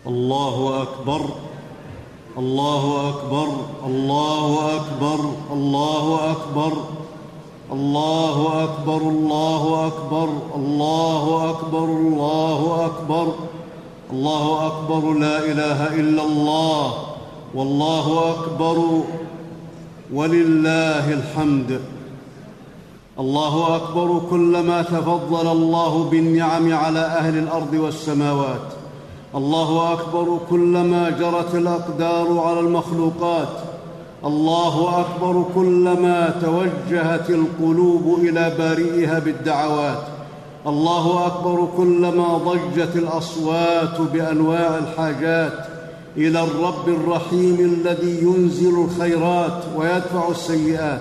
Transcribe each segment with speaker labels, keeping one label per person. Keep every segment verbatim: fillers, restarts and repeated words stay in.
Speaker 1: الله أكبر الله أكبر الله أكبر الله أكبر الله أكبر الله أكبر الله أكبر الله أكبر الله أكبر لا إله إلا الله والله أكبر ولله الحمد. الله أكبر كلما تفضل الله بالنعم على أهل الأرض والسماوات. الله أكبر كلما جرت الأقدار على المخلوقات. الله أكبر كلما توجهت القلوب إلى بارئها بالدعوات. الله أكبر كلما ضجت الأصوات بأنواع الحاجات إلى الرب الرحيم الذي ينزل الخيرات ويدفع السيئات.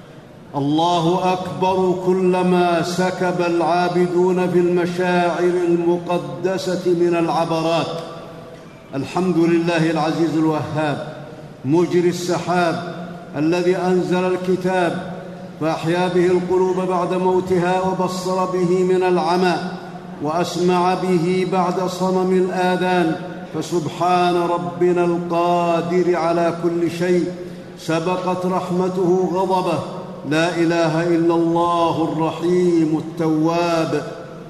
Speaker 1: الله أكبر كلما سكب العابدون في المشاعر المقدسة من العبرات. الحمد لله العزيز الوهاب مجري السحاب الذي أنزل الكتاب فأحيا به القلوب بعد موتها وبصر به من العمى وأسمع به بعد صمم الآذان. فسبحان ربنا القادر على كل شيء سبقت رحمته غضبه. لا إله إلا الله الرحيم التواب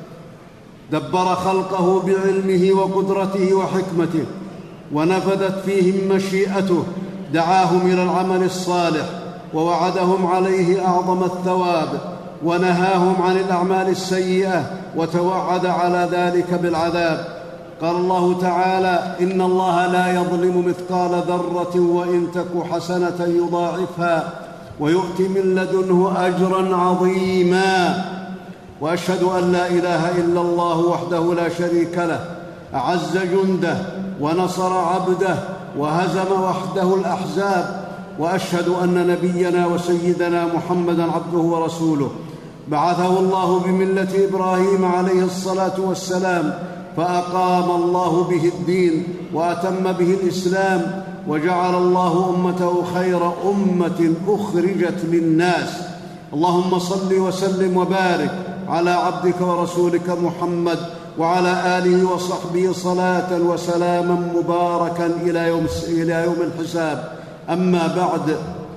Speaker 1: دبر خلقه بعلمه وقدرته وحكمته ونفذت فيهم مشيئته. دعاهم إلى العمل الصالح ووعدهم عليه أعظم الثواب ونهاهم عن الأعمال السيئة وتوعد على ذلك بالعذاب. قال الله تعالى: إن الله لا يظلم مثقال ذرة وإن تك حسنة يضاعفها ويؤت من لدنه أجرا عظيما. وأشهد أن لا إله إلا الله وحده لا شريك له أعز جنده ونصر عبده وهزم وحده الأحزاب. وأشهد أن نبينا وسيدنا محمدًا عبده ورسوله بعثه الله بملة إبراهيم عليه الصلاة والسلام فأقام الله به الدين وأتم به الإسلام وجعل الله أمته خير أمة أخرجت للناس. اللهم صل وسلم وبارك على عبدك ورسولك محمد وعلى آله وصحبه صلاة وسلاما مباركا إلى يوم, إلى يوم الحساب. أما بعد،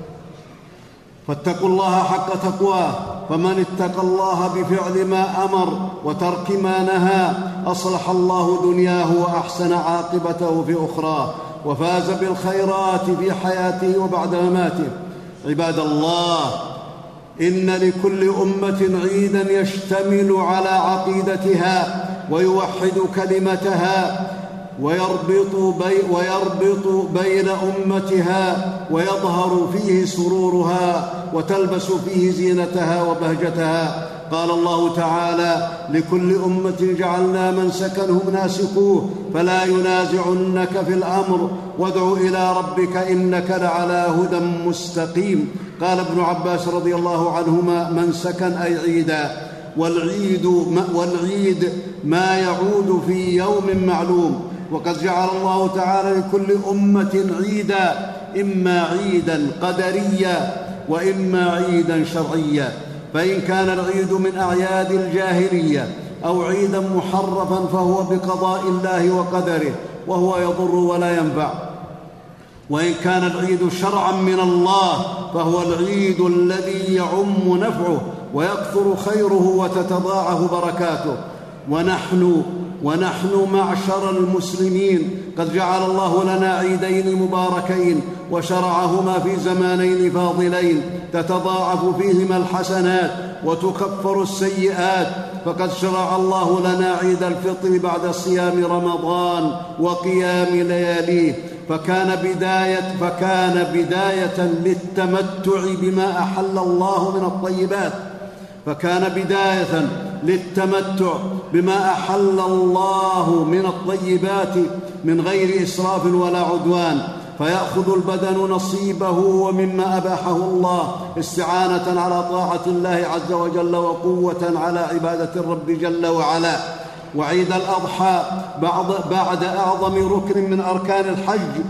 Speaker 1: فاتقوا الله حق تقواه، فمن اتقى الله بفعل ما أمر وترك ما نهى أصلح الله دنياه وأحسن عاقبته في أخراه وفاز بالخيرات في حياته وبعد مماته. عباد الله، إن لكل أمة عيداً يشتمل على عقيدتها ويوحد كلمتها ويربط, بي ويربط بين أمتها ويظهر فيه سرورها وتلبس فيه زينتها وبهجتها. قال الله تعالى: لكل أمة جعلنا منسكا هم ناسكوه فلا ينازعنك في الأمر وادع إلى ربك إنك لعلى هدى مستقيم. قال ابن عباس رضي الله عنهما: منسكا أي عيدا، والعيد, والعيد ما يعود في يوم معلوم. وقد جعل الله تعالى لكل أمة عيدا، إما عيدا قدريا وإما عيدا شرعيا. فإن كان العيد من أعياد الجاهلية أو عيدا محرفا فهو بقضاء الله وقدره وهو يضر ولا ينفع. وإن كان العيد شرعا من الله فهو العيد الذي يعم نفعه ويكثر خيره وتتضاعف بركاته. ونحن ونحن معشر المسلمين قد جعل الله لنا عيدين مباركين وشرعهما في زمانين فاضلين تتضاعف فيهما الحسنات وتكفر السيئات. فقد شرع الله لنا عيد الفطر بعد صيام رمضان وقيام لياليه، فكان بداية, فكان بداية للتمتع بما أحل الله من الطيبات فكان بداية للتمتع بما أحل الله من الطيبات من غير إسراف ولا عدوان، فيأخذ البدن نصيبه ومما أباحه الله استعانة على طاعة الله عز وجل وقوة على عبادة الرب جل وعلا. وعيد الأضحى بعد أعظم ركن من أركان الحج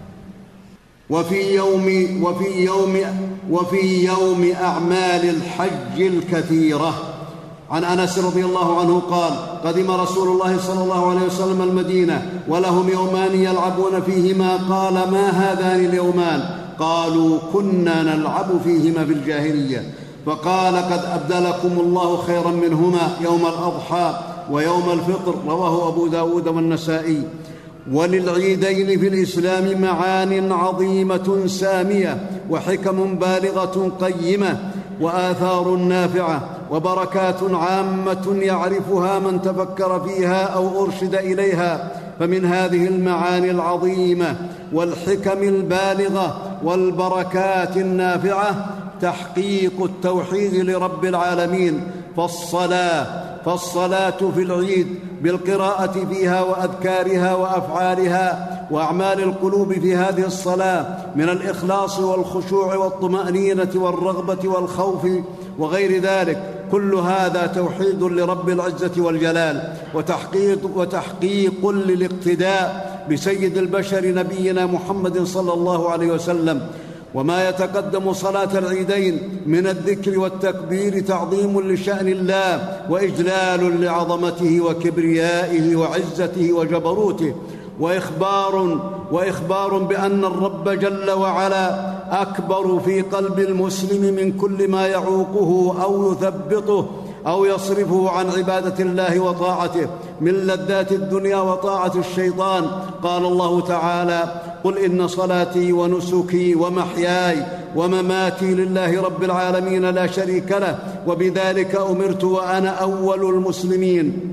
Speaker 1: وفي يوم وفي يوم وفي يوم أعمال الحج الكثيرة. عن أنس رضي الله عنه قال: قدم رسول الله صلى الله عليه وسلم المدينة ولهم يومان يلعبون فيهما. قال: ما هذان اليومان؟ قالوا: كنا نلعب فيهما في الجاهلية. فقال: قد أبدلكم الله خيرا منهما يوم الأضحى ويوم الفطر. رواه أبو داود والنسائي. وللعيدين في الإسلام معان عظيمة سامية وحكم بالغة قيمة وآثار نافعة وبركات عامة يعرفها من تفكر فيها أو أرشد إليها. فمن هذه المعاني العظيمة والحكم البالغة والبركات النافعة تحقيق التوحيد لرب العالمين. فالصلاة فالصلاة في العيد بالقراءة فيها وأذكارها وأفعالها وأعمال القلوب في هذه الصلاة من الإخلاص والخشوع والطمأنينة والرغبة والخوف وغير ذلك، كل هذا توحيد لرب العزة والجلال وتحقيق, وتحقيق للاقتداء بسيد البشر نبينا محمد صلى الله عليه وسلم. وما يتقدم صلاة العيدين من الذكر والتكبير تعظيم لشأن الله وإجلال لعظمته وكبريائه وعزته وجبروته، وإخبار, وإخبار بأن الرب جل وعلا أكبر في قلب المسلم من كل ما يعوقه أو يثبطه أو يصرفه عن عبادة الله وطاعته من لذات الدنيا وطاعة الشيطان. قال الله تعالى: قل إن صلاتي ونسكي ومحياي ومماتي لله رب العالمين لا شريك له وبذلك أمرت وأنا أول المسلمين.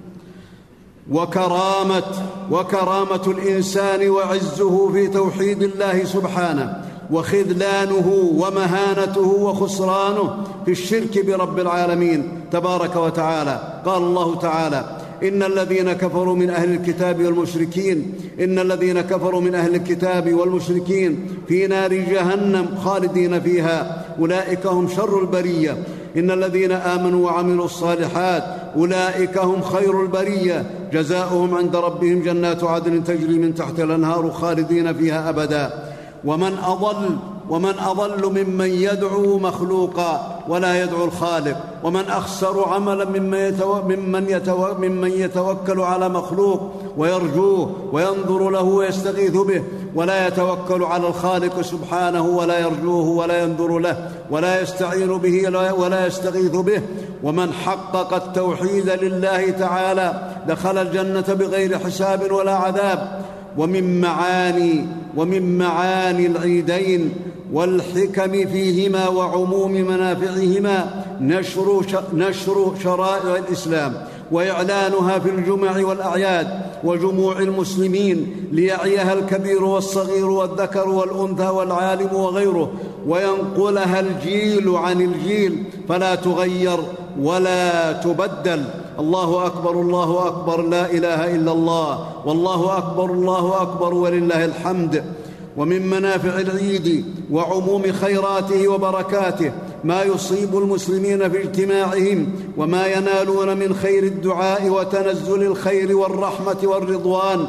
Speaker 1: وكرامة, وكرامة الإنسان وعزه في توحيد الله سبحانه، وخذلانه ومهانته وخسرانه في الشرك برب العالمين تبارك وتعالى. قال الله تعالى: إن الذين كفروا من أهل الكتاب والمشركين إن الذين كفروا من أهل الكتاب والمشركين في نار جهنم خالدين فيها أولئك هم شر البرية. إن الذين آمنوا وعملوا الصالحات أولئك هم خير البرية جزاؤهم عند ربهم جنات عدن تجري من تحت الأنهار خالدين فيها أبدا. ومن أضل ومن أضل ممن يدعو مخلوقا ولا يدعو الخالق، ومن أخسر عملا ممن, يتو... ممن, يتو... ممن يتوكل على مخلوق ويرجوه وينظر له ويستغيث به ولا يتوكل على الخالق سبحانه ولا يرجوه ولا ينظر له ولا يستعين به ولا يستغيث به. ومن حقق التوحيد لله تعالى دخل الجنة بغير حساب ولا عذاب. ومن معاني ومن معاني العيدين والحكم فيهما وعموم منافعهما نشر, نشر شرائع الإسلام وإعلانها في الجمع والأعياد وجموع المسلمين ليعيها الكبير والصغير والذكر والأنثى والعالم وغيره، وينقلها الجيل عن الجيل فلا تغير ولا تبدل. الله أكبر الله أكبر لا إله إلا الله والله أكبر الله أكبر ولله الحمد. ومن منافع العيد وعموم خيراته وبركاته ما يصيب المسلمين في اجتماعهم وما ينالون من خير الدعاء وتنزل الخير والرحمة والرضوان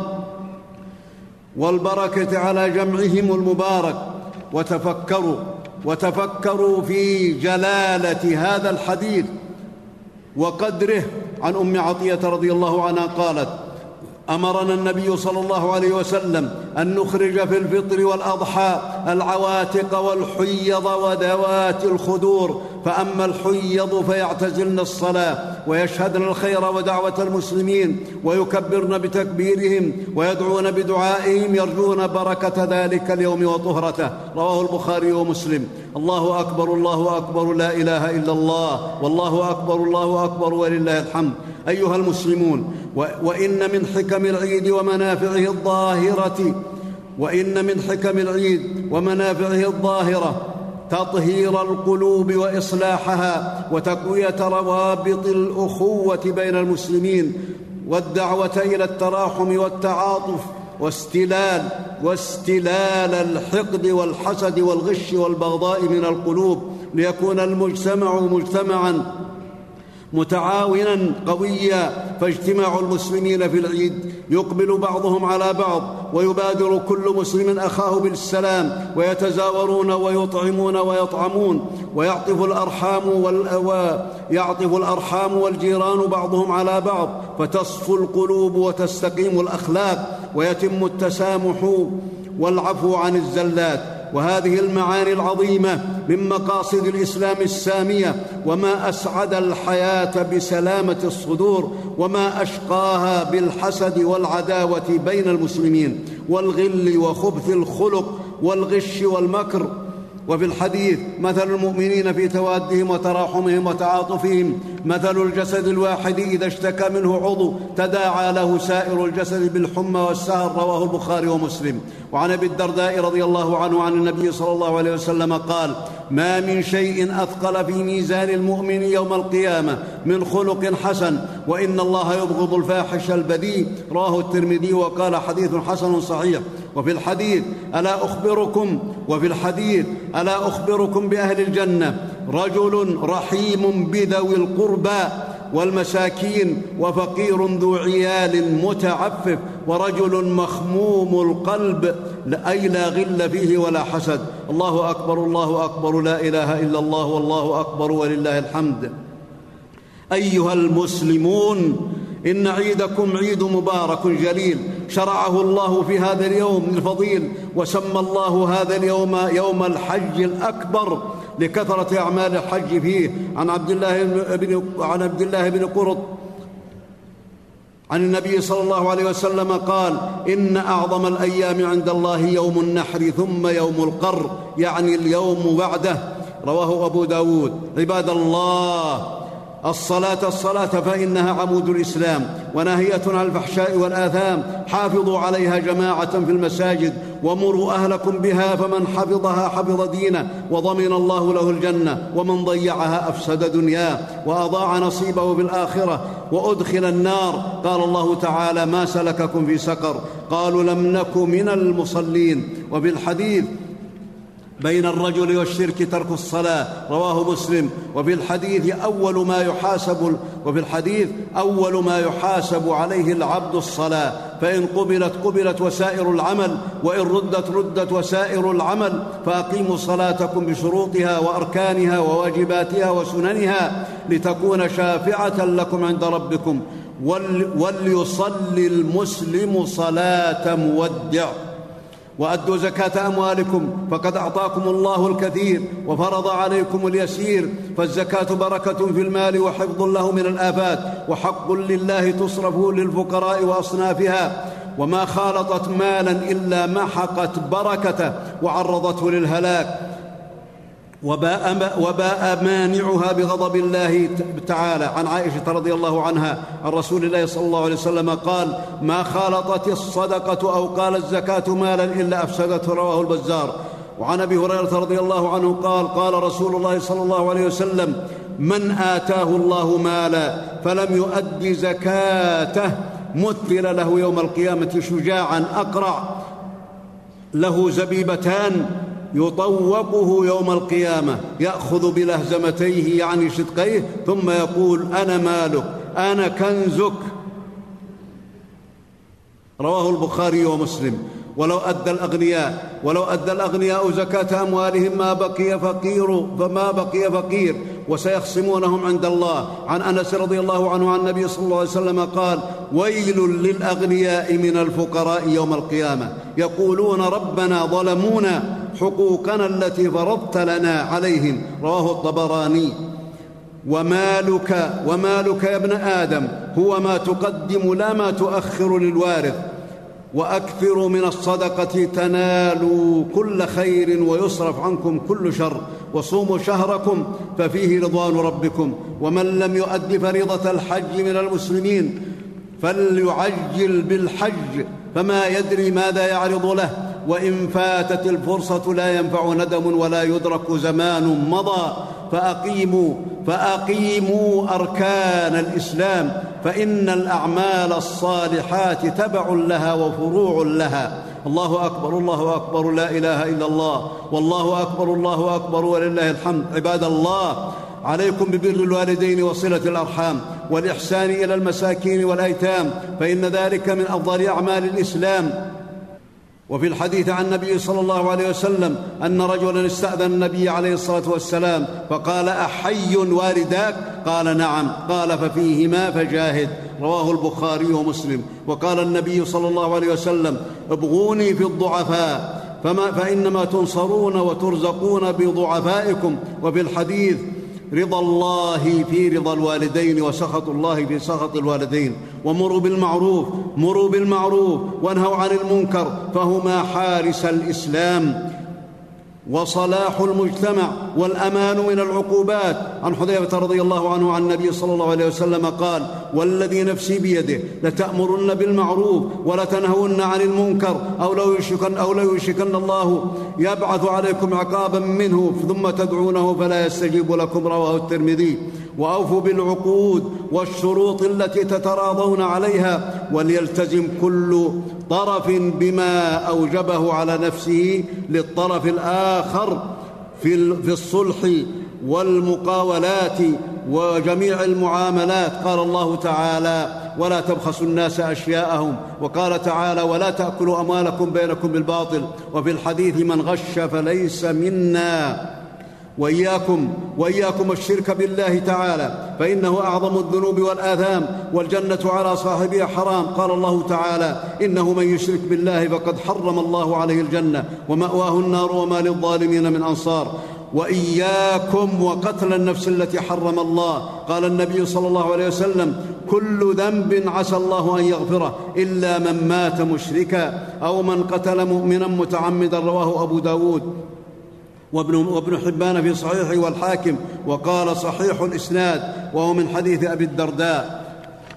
Speaker 1: والبركة على جمعهم المبارك. وتفكروا وتفكروا في جلالة هذا الحديث وقدره. عن أم عطية رضي الله عنها قالت: أمرنا النبي صلى الله عليه وسلم أن نخرج في الفطر والأضحى العواتق والحيض وذوات الخدور، فأما الحيض فيعتزلن الصلاة ويشهدن الخير ودعوة المسلمين ويكبرن بتكبيرهم ويدعون بدعائهم يرجون بركة ذلك اليوم وطهرته. رواه البخاري ومسلم. الله أكبر الله أكبر لا إله إلا الله والله أكبر الله أكبر ولله الحمد. أيها المسلمون، وإن من حكم العيد ومنافعه الظاهرة وإن من حكم العيد ومنافعه الظاهرة تطهير القلوب وإصلاحها وتقوية روابط الأخوة بين المسلمين والدعوة إلى التراحم والتعاطف واستلال واستلال الحقد والحسد والغش والبغضاء من القلوب ليكون المجتمع مجتمعا متعاونا قويا. فاجتماع المسلمين في العيد يقبل بعضهم على بعض ويبادر كل مسلم أخاه بالسلام، ويتزاورون ويطعمون ويطعمون، ويعطف الأرحام ويعطف الأرحام والجيران بعضهم على بعض، فتصفو القلوب وتستقيم الأخلاق، ويتم التسامح والعفو عن الزلات. وهذه المعاني العظيمة من مقاصد الإسلام السامية، وما أسعد الحياة بسلامة الصدور، وما أشقاها بالحسد والعداوة بين المسلمين، والغل وخبث الخلق والغش والمكر. وفي الحديث: مثل المؤمنين في توادهم وتراحمهم وتعاطفهم مثل الجسد الواحد إذا اشتكى منه عضو تداعى له سائر الجسد بالحمى والسهر. رواه البخاري ومسلم. وعن أبي الدرداء رضي الله عنه عن النبي صلى الله عليه وسلم قال: ما من شيء أثقل في ميزان المؤمن يوم القيامة من خلق حسن، وإن الله يبغض الفاحش البذيء. رواه الترمذي وقال: حديث حسن صحيح. وفي الحديث: ألا أخبركم وفي الحديث ألا أخبركم بأهل الجنة: رجل رحيم بذوي القربى والمساكين، وفقير ذو عيال متعفف، ورجل مخموم القلب أي لا غل فيه ولا حسد. الله أكبر، الله أكبر، لا إله إلا الله، والله أكبر ولله الحمد. أيها المسلمون، إن عيدكم عيد مبارك جليل شرعه الله في هذا اليوم الفضيل، وسمى الله هذا اليوم يوم الحج الأكبر لكثرة أعمال الحج فيه. عن عبد الله بن عن عبد الله بن قرط عن النبي صلى الله عليه وسلم قال: إن أعظم الأيام عند الله يوم النحر، ثم يوم القر، يعني اليوم بعده. رواه أبو داود. عباد الله، الصلاة الصلاة فإنها عمود الإسلام، وناهية عن الفحشاء والآثام. حافظوا عليها جماعة في المساجد، ومروا أهلكم بها، فمن حفظها حفظ دينه، وضمن الله له الجنة، ومن ضيعها أفسد دنياه وأضاع نصيبه في الآخرة وأدخل النار. قال الله تعالى: ما سلككم في سقر؟ قالوا: لم نك من المصلين. وفي الحديث: بين الرجل والشرك ترك الصلاة. رواه مسلم. وفي الحديث: أول ما يحاسب وفي الحديث أول ما يحاسب عليه العبد الصلاة، فإن قبلت قبلت وسائر العمل، وإن ردت ردت وسائر العمل. فأقيموا صلاتكم بشروطها وأركانها وواجباتها وسننها، لتكون شافعة لكم عند ربكم. وليصلي المسلم صلاة مودع. وأدوا زكاة أموالكم، فقد أعطاكم الله الكثير وفرض عليكم اليسير. فالزكاة بركة في المال وحفظ له من الآفات، وحق لله تصرف للفقراء وأصنافها، وما خالطت مالا إلا محقت بركته وعرضته للهلاك، وباء, وباء مانعها بغضب الله تعالى. عن عائشة رضي الله عنها عن رسول الله صلى الله عليه وسلم قال: ما خالطت الصدقة أو قال الزكاة مالا إلا أفسدته. رواه البزار. وعن أبي هريرة رضي الله عنه قال: قال رسول الله صلى الله عليه وسلم: من آتاه الله مالا فلم يؤد زكاته مثل له يوم القيامة شجاعا أقرع له زبيبتان يطوقه يوم القيامة، يأخذ بلهزمتيه يعني شدقيه، ثم يقول: أنا مالك، أنا كنزك. رواه البخاري ومسلم. ولو أدى الأغنياء ولو أدى الأغنياء زكاة أموالهم ما بقي فقير فما بقي فقير، وسيخصمونهم عند الله. عن أنس رضي الله عنه عن النبي صلى الله عليه وسلم قال: ويل للأغنياء من الفقراء يوم القيامة، يقولون: ربنا ظلمونا حقوقنا التي فرضت لنا عليهم. رواه الطبراني. ومالك ومالك يا ابن آدم هو ما تقدم لا ما تؤخر للوارث، وأكثروا من الصدقة تنالوا كل خير ويصرف عنكم كل شر، وصوموا شهركم ففيه رضوان ربكم. ومن لم يؤد فريضة الحج من المسلمين فليعجل بالحج، فما يدري ماذا يعرض له، وإن فاتت الفرصة لا ينفع ندم ولا يدرك زمان مضى. فأقيموا فأقيموا أركان الإسلام، فإن الأعمال الصالحات تبع لها وفروع لها. الله أكبر، الله أكبر، لا إله إلا الله، والله أكبر، الله أكبر ولله الحمد. عباد الله، عليكم ببر الوالدين وصلة الأرحام والإحسان إلى المساكين والأيتام، فإن ذلك من أفضل أعمال الإسلام. وفي الحديث عن النبي صلى الله عليه وسلم أن رجلا استأذن النبي عليه الصلاة والسلام فقال: أحي والداك؟ قال: نعم. قال: ففيهما فجاهد. رواه البخاري ومسلم. وقال النبي صلى الله عليه وسلم: ابغوني في الضعفاء فما فإنما تنصرون وترزقون بضعفائكم. وفي الحديث: رضا الله في رضا الوالدين وسخط الله في سخط الوالدين. ومروا بالمعروف مروا بالمعروف وانهوا عن المنكر، فهما حارس الإسلام وصلاح المجتمع والأمان من العقوبات. عن حذيفة رضي الله عنه عن النبي صلى الله عليه وسلم قال: والذي نفسي بيده لتأمرن بالمعروف ولتنهون عن المنكر أو لو يشكن, أو لو يشكن الله يبعث عليكم عقابا منه ثم تدعونه فلا يستجيب لكم. رواه الترمذي. وأوفوا بالعقود والشروط التي تتراضون عليها، وليلتزم كل طرف بما أوجبه على نفسه للطرف الآخر في الصلح والمقاولات وجميع المعاملات. قال الله تعالى: ولا تبخسوا الناس أشياءهم. وقال تعالى: ولا تأكلوا أموالكم بينكم بالباطل. وفي الحديث: من غش فليس منا. وإياكم وإياكم الشرك بالله تعالى، فإنه أعظم الذنوب والآثام، والجنة على صاحبها حرام. قال الله تعالى: إنه من يشرك بالله فقد حرم الله عليه الجنة ومأواه النار وما للظالمين من أنصار. وإياكم وقتل النفس التي حرم الله. قال النبي صلى الله عليه وسلم: كل ذنب عسى الله أن يغفره إلا من مات مشركا أو من قتل مؤمنا متعمدا. رواه أبو داود وابن, وابن حبان في صحيحه والحاكم، وقال: صحيح الإسناد، وهو من حديث أبي الدرداء.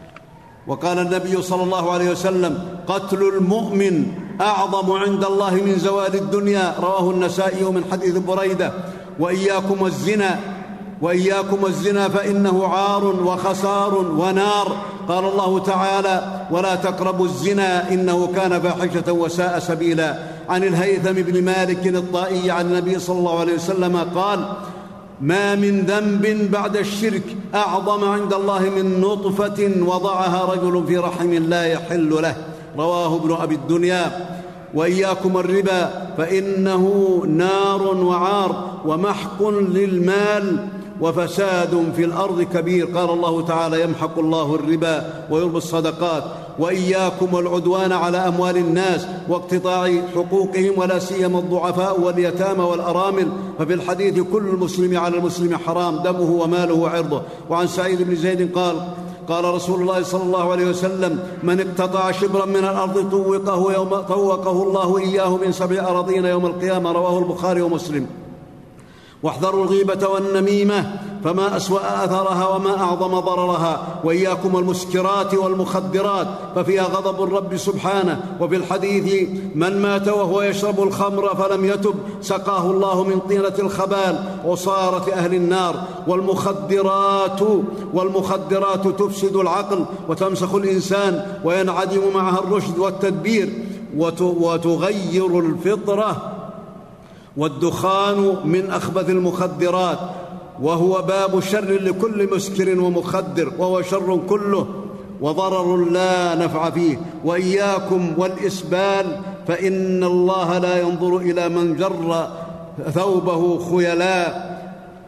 Speaker 1: وقال النبي صلى الله عليه وسلم: قتل المؤمن أعظم عند الله من زوال الدنيا. رواه النسائي من حديث بريدة. وإياكم الزنا وإياكم الزنا فإنه عار وخسار ونار. قال الله تعالى: ولا تقربوا الزنا إنه كان فاحشة وساء سبيلا. عن الهيثم بن مالك الطائي عن النبي صلى الله عليه وسلم قال: ما من ذنب بعد الشرك أعظم عند الله من نطفة وضعها رجل في رحم لا يحل له. رواه ابن أبي الدنيا. وإياكم الربا فإنه نار وعار ومحق للمال وفساد في الأرض كبير. قال الله تعالى: يمحق الله الربا ويربي الصدقات. وإياكم والعدوان على أموال الناس واقتطاع حقوقهم، ولا سيما الضعفاء واليتامى والأرامل. ففي الحديث: كل المسلم على المسلم حرام دمه وماله وعرضه. وعن سعيد بن زيد قال: قال رسول الله صلى الله عليه وسلم: من اقتطع شبرا من الأرض طوقه, يوم طوقه الله إياه من سبع أراضين يوم القيامة. رواه البخاري ومسلم. واحذروا الغيبة والنميمة فما أسوأ أثرها وما أعظم ضررها. وإياكم المسكرات والمخدرات ففيها غضب الرب سبحانه. وفي الحديث: من مات وهو يشرب الخمر فلم يتب سقاه الله من طينة الخبال وصارت أهل النار. والمخدرات والمخدرات تفسد العقل وتمسخ الإنسان وينعدم معها الرشد والتدبير وتغير الفطرة. والدخان من أخبث المخدرات، وهو باب شر لكل مسكر ومخدر، وهو شر كله وضرر لا نفع فيه. وإياكم والإسبال فإن الله لا ينظر إلى من جر ثوبه خيلاء.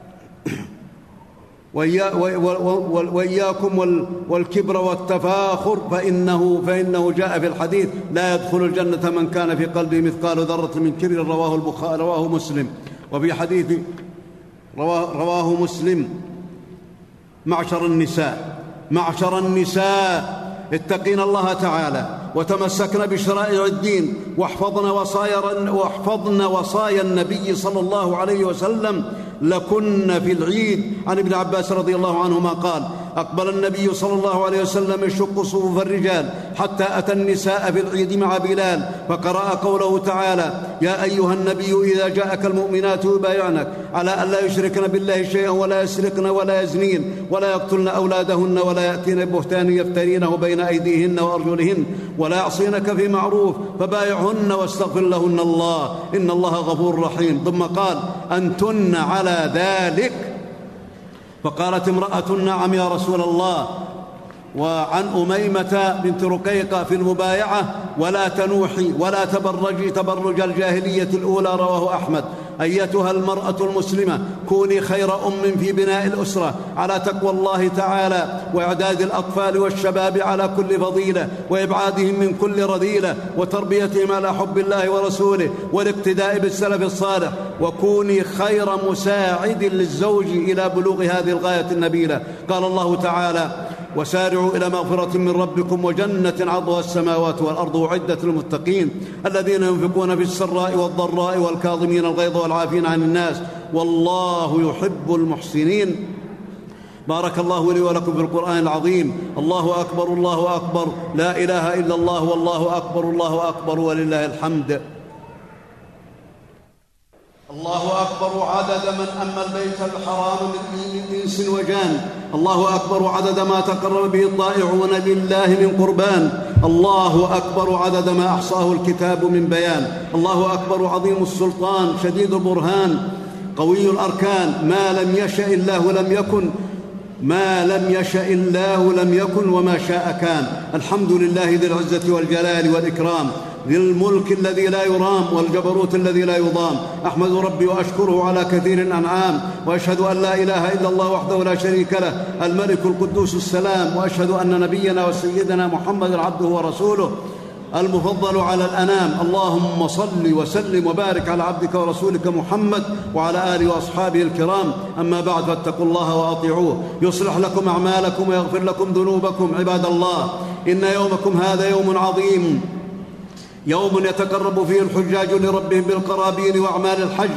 Speaker 1: وإياكم والكبر والتفاخر فإنه, فإنه جاء في الحديث: لا يدخل الجنة من كان في قلبه مثقال ذرة من كبر. رواه البخاري رواه مسلم. وفي حديث رواه, رواه مسلم: معشر النساء معشر النساء اتقين الله تعالى وتمسكن بشرائع الدين واحفظن وصايا, واحفظن وصايا النبي صلى الله عليه وسلم لكن في العيد. عن ابن عباس رضي الله عنهما قال: أقبل النبي صلى الله عليه وسلم يشق صفوف الرجال حتى أتى النساء في العيد مع بلال فقرأ قوله تعالى: يا أيها النبي إذا جاءك المؤمنات يبايعنك على أن لا يشركن بالله شيئا ولا يسرقن ولا يزنين ولا يقتلن أولادهن ولا يأتين بهتان يفترينه بين أيديهن وأرجلهن ولا يعصينك في معروف فبايعهن واستغفر لهن الله إن الله غفور رحيم. ثم قال: أنتن على ذلك فقالت امرأة: نعم يا رسول الله. وعن أميمة بنت رقيقة في المبايعة: ولا تنوحي ولا تبرجي تبرج الجاهلية الأولى. رواه أحمد. أيتها المرأة المسلمة، كوني خير أم في بناء الأسرة على تقوى الله تعالى، وإعداد الأطفال والشباب على كل فضيلة، وإبعادهم من كل رذيلة، وتربيتهم على حب الله ورسوله والاقتداء بالسلف الصالح. وكوني خير مساعد للزوج إلى بلوغ هذه الغاية النبيلة. قال الله تعالى: وسارعوا إلى مغفرة من ربكم وجنة عرضها السماوات والأرض أعدت للمتقين الذين ينفقون في السراء والضراء والكاظمين الغيظ والعافين عن الناس والله يحب المحسنين. بارك الله لي ولكم في القرآن العظيم. الله أكبر الله أكبر، لا إله إلا الله والله أكبر الله أكبر ولله الحمد. الله أكبر عدد من أما البيت الحرام من إنس وجان. الله أكبر عدد ما تقرب به الطائعون لله من قربان. الله أكبر عدد ما أحصاه الكتاب من بيان. الله أكبر عظيم السلطان شديد البرهان قوي الأركان. ما لم يشأ الله لم يكن، ما لم يشأ الله لم يكن، وما شاء كان. الحمد لله ذي العزة والجلال والإكرام، ذي الملك الذي لا يرام والجبروت الذي لا يضام. أحمد ربي وأشكره على كثير الأنعام، وأشهد أن لا إله إلا الله وحده لا شريك له الملك القدوس السلام. وأشهد أن نبينا وسيدنا محمد عبده ورسوله المفضل على الأنام. اللهم صل وسلم وبارك على عبدك ورسولك محمد وعلى آله وأصحابه الكرام. أما بعد، فاتقوا الله وأطيعوه يصلح لكم أعمالكم ويغفر لكم ذنوبكم. عباد الله، إن يومكم هذا يوم عظيم، يوم يتقرب فيه الحجاج لربهم بالقرابين وأعمال الحج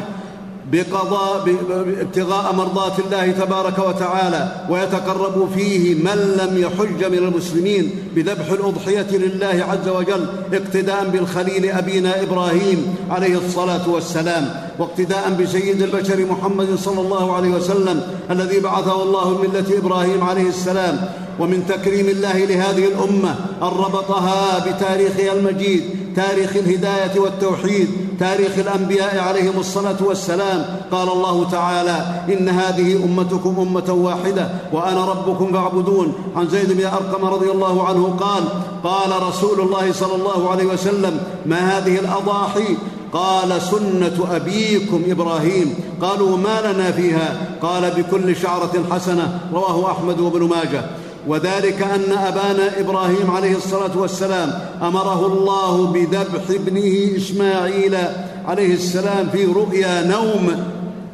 Speaker 1: بقضاء ابتغاء مرضات الله تبارك وتعالى، ويتقرب فيه من لم يحج من المسلمين بذبح الأضحية لله عز وجل اقتداء بالخليل أبينا إبراهيم عليه الصلاة والسلام، واقتداء بسيد البشر محمد صلى الله عليه وسلم الذي بعثه الله من ملة إبراهيم عليه السلام. ومن تكريم الله لهذه الأمة أن ربطها بتاريخها المجيد، تاريخ الهداية والتوحيد، تاريخ الأنبياء عليهم الصلاة والسلام. قال الله تعالى: إن هذه أمتكم أمة واحدة وأنا ربكم فاعبدون. عن زيد بن أرقم رضي الله عنه قال: قال رسول الله صلى الله عليه وسلم: ما هذه الأضاحي؟ قال: سنة أبيكم إبراهيم. قالوا: ما لنا فيها؟ قال: بكل شعرة حسنة. رواه أحمد وابن ماجه. وذلك أن أبانا إبراهيم عليه الصلاة والسلام أمره الله بذبح ابنه إسماعيل عليه السلام في رؤيا نوم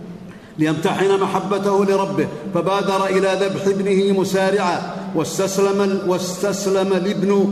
Speaker 1: ليمتحن محبته لربه، فبادر إلى ذبح ابنه مسارعا، واستسلم واستسلم الابن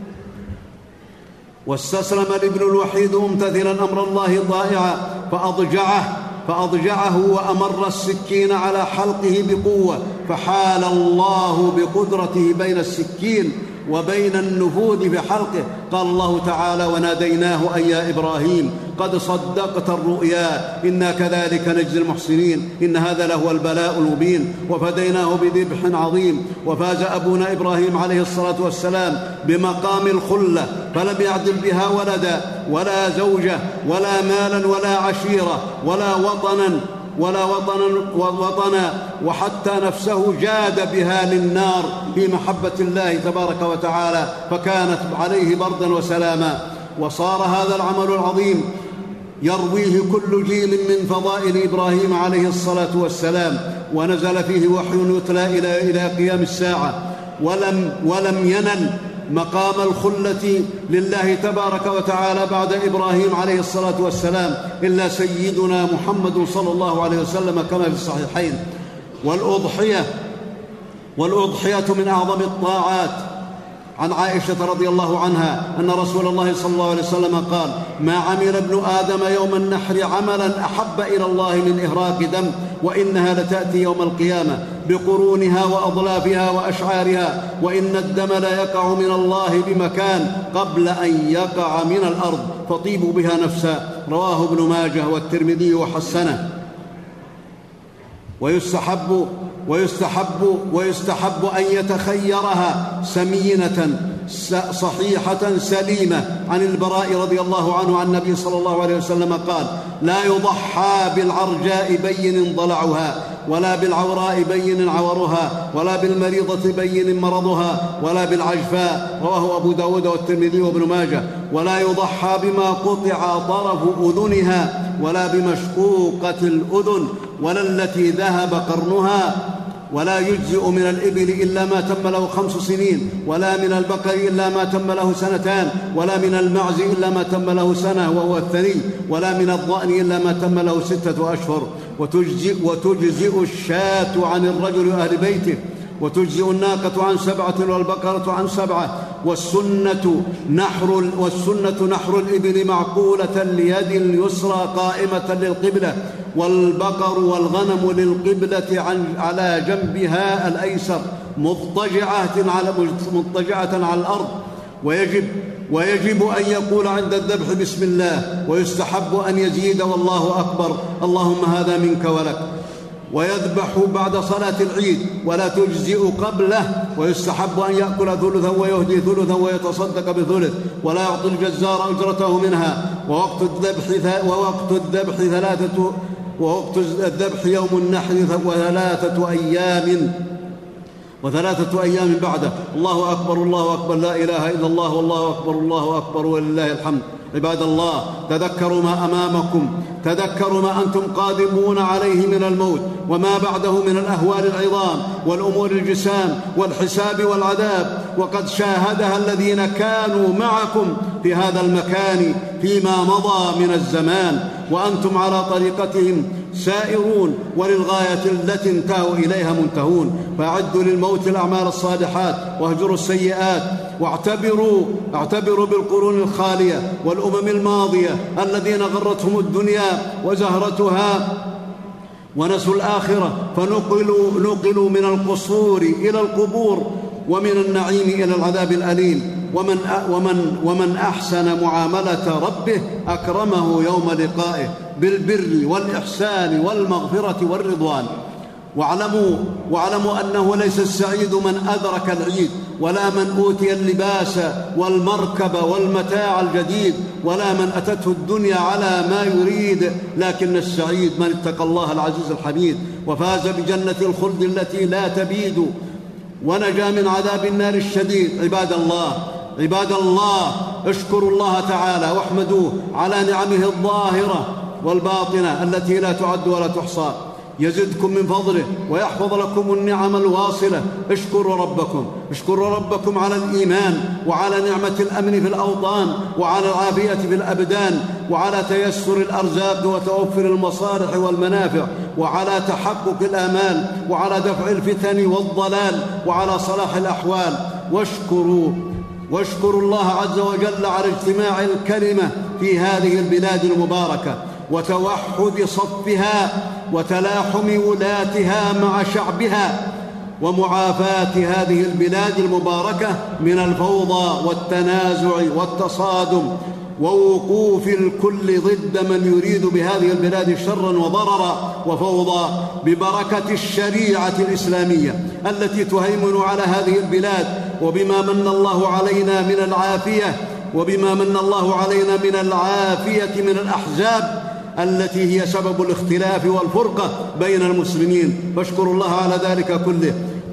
Speaker 1: واستسلم الابن الوحيد ممتثلا أمر الله طائعا، فأضجعه فأضجعه وأمر السكين على حلقه بقوة، فحال الله بقدرته بين السكين وبين النفوذ في حلقه. قال الله تعالى: وناديناه أن يا إبراهيم قد صدقت الرؤيا إنا كذلك نجزي المحسنين إن هذا لهو البلاء المبين. وفديناه بذبح عظيم. وفاز أبونا إبراهيم عليه الصلاة والسلام بمقام الخلة، فلم يعدل بها ولدا ولا زوجة ولا مالا ولا عشيرة ولا وطنا ولا وطنا وطنا وحتى نفسه جاد بها للنار في محبة الله تبارك وتعالى، فكانت عليه بردا وسلاما. وصار هذا العمل العظيم يرويه كل جيل من فضائل إبراهيم عليه الصلاة والسلام، ونزل فيه وحي يتلى إلى إلى قيام الساعة، ولم ولم ينل مقام الخلة لله تبارك وتعالى بعد إبراهيم عليه الصلاة والسلام إلا سيدنا محمد صلى الله عليه وسلم كما في الصحيحين. والأضحية والأضحية من أعظم الطاعات. عن عائشة رضي الله عنها أن رسول الله صلى الله عليه وسلم قال: ما عمل ابن آدم يوم النحر عملا أحب إلى الله من إهراق دم، وإنها لتأتي يوم القيامة بقرونها وأضلافها وأشعارها، وإن الدم لا يقع من الله بمكان قبل أن يقع من الأرض، فطيبوا بها نفسا. رواه ابن ماجه والترمذي وحسنه. ويستحب ويستحب ويستحب أن يتخيرها سمينة صحيحة سليمة. عن البراء رضي الله عنه عن النبي صلى الله عليه وسلم قال: لا يضحى بالعرجاء بين ضلعها ولا بالعوراء بين عورها، ولا بالمريضة بين مرضها، ولا بالعجفاء. رواه أبو داود والترمذي وابن ماجه. ولا يضحى بما قطع طرف أذنها، ولا بمشقوقة الأذن، ولا التي ذهب قرنها. ولا يجزئ من الإبل إلا ما تم له خمس سنين، ولا من البقر إلا ما تم له سنتان، ولا من المعز إلا ما تم له سنة وهو الثني، ولا من الضأن إلا ما تم له ستة أشهر. وتجزئ, وتجزئ الشاة عن الرجل وأهل بيته، وتجزئ الناقة عن سبعة والبقرة عن سبعة. والسنة نحر, والسنة نحر الإبل معقولة اليد اليسرى قائمة للقبلة، والبقر والغنم للقبلة على جنبها الأيسر مضطجعة على, مضطجعة على الأرض. ويجب, ويجب أن يقول عند الذبح بسم الله، ويستحب أن يزيد والله أكبر، اللهم هذا منك ولك. ويذبح بعد صلاة العيد ولا تجزئ قبله، ويستحب أن يأكل ثلثا ويهدي ثلثا ويتصدق بثلث، ولا يعطي الجزار أجرته منها. ووقت الذبح ووقت الذبح ثلاثة ووقت الذبح يوم النحر وثلاثة أيام وثلاثة أيام بعده. الله أكبر الله أكبر، لا إله إلا الله والله أكبر الله أكبر ولله الحمد. عباد الله، تذكروا ما أمامكم، تذكروا ما أنتم قادمون عليه من الموت وما بعده من الأهوال العظام والأمور الجسام والحساب والعذاب، وقد شاهدها الذين كانوا معكم في هذا المكان فيما مضى من الزمان، وأنتم على طريقتهم سائرون وللغاية التي انتهوا إليها منتهون. فأعدوا للموت الأعمال الصالحات واهجروا السيئات، واعتبروا اعتبروا بالقرون الخالية والأمم الماضية الذين غرتهم الدنيا وزهرتها ونسوا الآخرة، فنقلوا نقلوا من القصور إلى القبور، ومن النعيم إلى العذاب الأليم. ومن, ومن, ومن أحسن معاملة ربه أكرمه يوم لقائه بالبر والإحسان والمغفرة والرضوان. واعلموا, واعلموا أنه ليس السعيد من أدرك العيد، ولا من أوتي اللباس والمركب والمتاع الجديد، ولا من أتته الدنيا على ما يريد، لكن السعيد من اتقى الله العزيز الحميد وفاز بجنة الخلد التي لا تبيد، ونجا من عذاب النار الشديد. عباد الله عباد الله اشكروا الله تعالى واحمدوه على نعمه الظاهرة والباطنة التي لا تعد ولا تحصى، يزدكم من فضله ويحفظ لكم النعم الواصلة. اشكروا ربكم اشكروا ربكم على الإيمان، وعلى نعمة الأمن في الأوطان، وعلى العافية في الأبدان، وعلى تيسر الأرزاق وتوفر المصالح والمنافع، وعلى تحقق الآمال، وعلى دفع الفتن والضلال، وعلى صلاح الأحوال. واشكروا واشكروا الله عز وجل على اجتماع الكلمة في هذه البلاد المباركة، وتوحد صفها، وتلاحم ولاتها مع شعبها، ومعافاة هذه البلاد المباركة من الفوضى والتنازع والتصادم، ووقوف الكل ضد من يريد بهذه البلاد شرا وضررا وفوضى، ببركة الشريعة الإسلامية التي تهيمن على هذه البلاد، وبما من الله علينا من العافية وبما من الله علينا من العافية من الأحزاب التي هي سبب الاختلاف والفرقة بين المسلمين. فاشكروا الله على ذلك كله.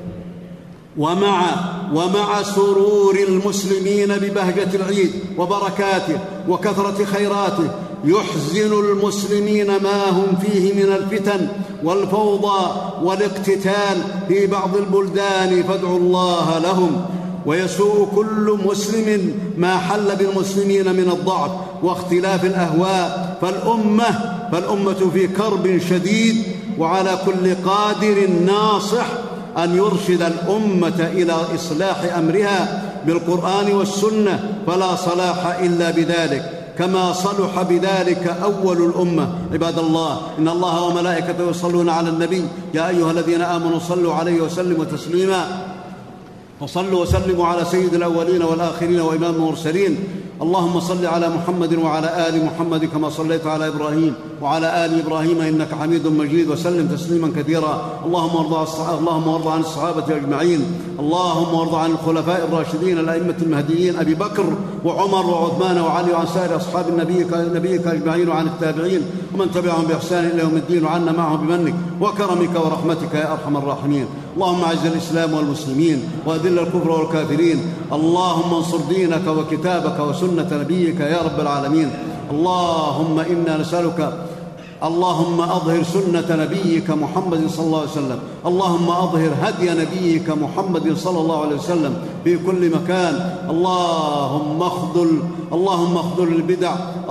Speaker 1: ومع, ومع سرور المسلمين ببهجة العيد وبركاته وكثرة خيراته، يحزن المسلمين ما هم فيه من الفتن والفوضى والاقتتال في بعض البلدان، فادعوا الله لهم. ويسوء كل مسلم ما حل بالمسلمين من الضعف واختلاف الأهواء، فالأمة, فالأمة في كرب شديد، وعلى كل قادر ناصح أن يرشد الأمة إلى إصلاح أمرها بالقرآن والسنة، فلا صلاح إلا بذلك، كما صلح بذلك أول الأمة. عباد الله، إن الله وملائكته يصلون على النبي، يا أيها الذين آمنوا صلوا عليه وسلموا تسليما. وصلوا وسلموا على سيد الأولين والآخرين وإمام المرسلين اللهم صل على محمد وعلى آل محمد كما صليت على إبراهيم وعلى آل إبراهيم إنك حميد مجيد، وسلم تسليما كثيرا. اللهم وارض عن الصحابة اللهم وارض عن الصحابة أجمعين. اللهم وارض عن الخلفاء الراشدين الأئمة المهديين أبي بكر وعمر وعثمان وعلي وعن سائر أصحاب نبيك نبيك أجمعين، وعن التابعين ومن تبعهم بإحسان إلى يوم الدين، وعنا معهم بمنك وكرمك ورحمتك يا أرحم الراحمين. اللهم أعز الإسلام والمسلمين وأذل الكفر والكافرين. اللهم انصر دينك وكتابك وسنة نبيك يا رب العالمين. اللهم إنا نسألك اللهم أظهر سنة نبيك محمد صلى الله عليه وسلم. اللهم أظهر هدي نبيك محمد صلى الله عليه وسلم في كل مكان. اللهم اخذل اللهم اخذل البدع.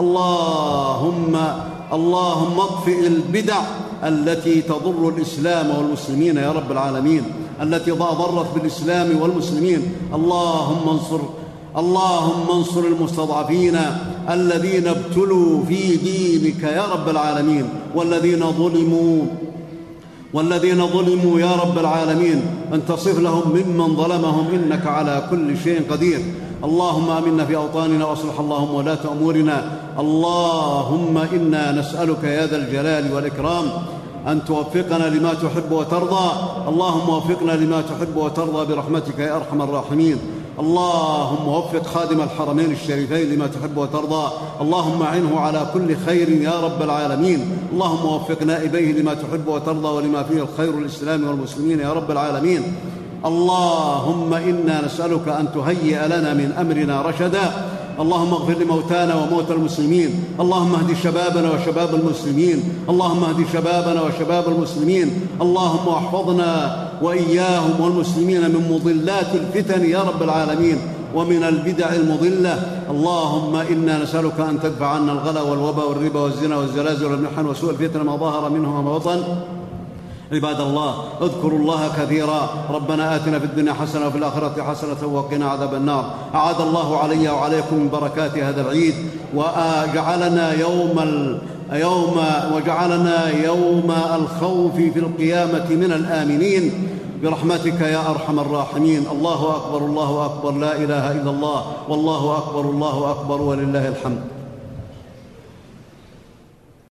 Speaker 1: اللهم اللهم اطفئ البدع التي تضر الإسلام والمسلمين يا رب العالمين، التي ضرت بالإسلام والمسلمين. اللهم انصر اللهم انصر المستضعفين الذين ابتلوا في دينك يا رب العالمين، والذين ظلموا والذين ظلموا يا رب العالمين، انتصف لهم ممن ظلمهم إنك على كل شيء قدير. اللهم آمنا في أوطاننا وأصلح اللهم ولاة أمورنا. اللهم إنا نسألك يا ذا الجلال والإكرام أن توفقنا لما تحب وترضى. اللهم وفقنا لما تحب وترضى برحمتك يا أرحم الراحمين. اللهم وفق خادم الحرمين الشريفين لما تحب وترضى. اللهم أعنه على كل خير يا رب العالمين. اللهم وفق نائبيه لما تحب وترضى ولما فيه الخير للإسلام والمسلمين يا رب العالمين. اللهم إنا نسألك أن تهيئ لنا من أمرنا رشدا. اللهم اغفر لموتانا وموتى المسلمين. اللهم اهد شبابنا وشباب المسلمين. اللهم اهد شبابنا وشباب المسلمين. اللهم احفظنا وإياهم والمسلمين من مضلات الفتن يا رب العالمين ومن البدع المضلة. اللهم إنا نسألك أن تدفع عنا الغلا والوبا والربا والزنا والزلازل والمحن وسوء الفتن ما ظهر منه وما بطن. عباد الله، اذكروا الله كثيرا. ربنا آتنا في الدنيا حسنة وفي الآخرة حسنة وقنا عذاب النار. أعاد الله علي وعليكم من بركات هذا العيد، وجعلنا يوم ال... يوم وجعلنا يوم الخوف في القيامة من الآمنين برحمتك يا أرحم الراحمين. الله أكبر الله أكبر، لا إله إلا الله، والله أكبر الله أكبر، ولله الحمد.